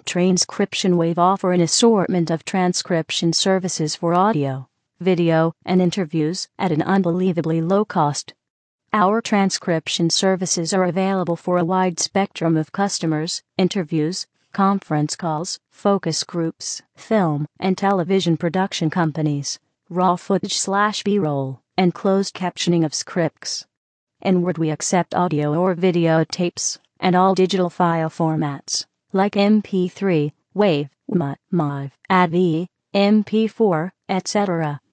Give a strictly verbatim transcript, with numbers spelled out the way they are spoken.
Transcription Wave offer an assortment of transcription services for audio, video, and interviews at an unbelievably low cost. Our transcription services are available for a wide spectrum of customers, interviews, conference calls, focus groups, film and television production companies, raw footage slash B-roll, and closed captioning of scripts. In Word, we accept audio or video tapes and all digital file formats like M P three, WAV, M A V, A V I, M P four, et cetera.